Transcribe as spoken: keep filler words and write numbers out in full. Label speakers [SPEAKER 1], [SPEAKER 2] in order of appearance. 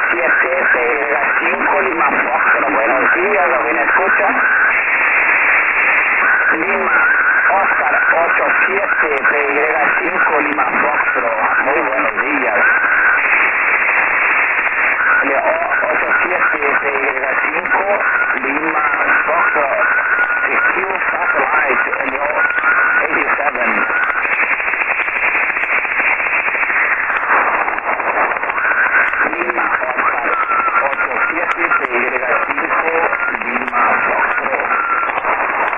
[SPEAKER 1] siete P Y cinco Lima Foxtrot. Buenos días, ¿lo me escucha? Lima Oscar ocho siete P Y cinco Lima Foxtrot.